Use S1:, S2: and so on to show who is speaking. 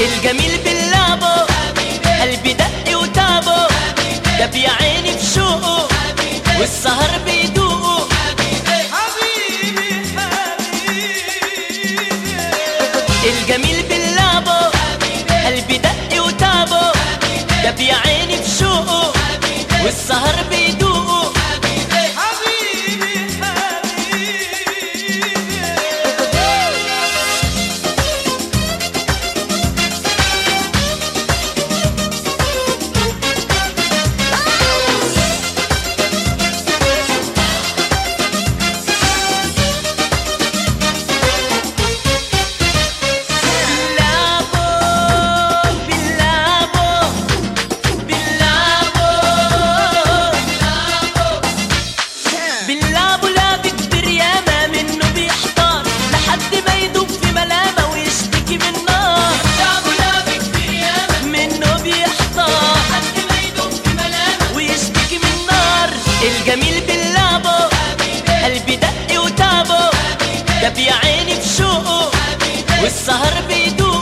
S1: الجميل باللعبه قلبي دق وتعبه دب يا عيني في شوقه والسهر بيدوقه الجميل باللعبه قلبي دق وتعبه دب يا عيني في شوقه والسهر بيدوقه الجميل باللعبه قلبي دق وتعبه دب يا عيني في شوقه والسهر بيدوق